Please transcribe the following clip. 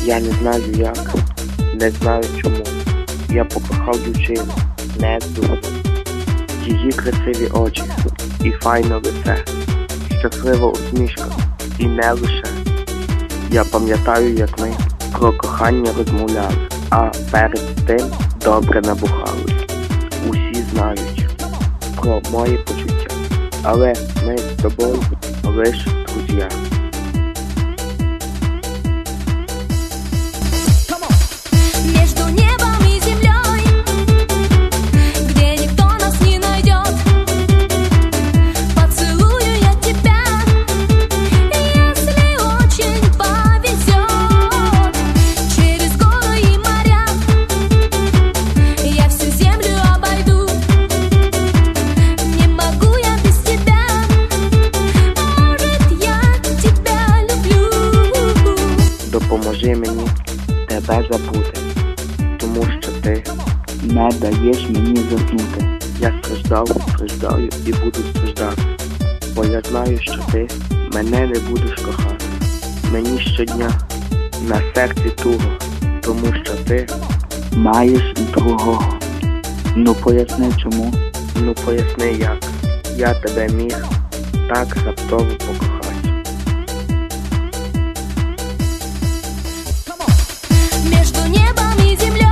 Я не знаю як, не знаю чому. Я покохав дівчину, не думав. Її красиві очі і файне лице, щаслива усмішка і не лише. Я пам'ятаю, як ми про кохання розмовляли, а перед тим добре набухали. Усі знають про мої почуття, але ми з тобою лише друзі. Между небом и землей, где никто нас не найдет, поцелую я тебя, если очень повезет. Через горы и моря я всю землю обойду. Не могу я без тебя, может, я тебя люблю. Допоможи мені тебе забути, тому що ти не даєш мені заснути. Я страждаю і буду страждати, бо я знаю, що ти мене не будеш кохати. Мені щодня на серці туго, тому що ти маєш другого. Ну поясни чому, ну поясни як я тебе міг так раптово покохати. Между небом и землей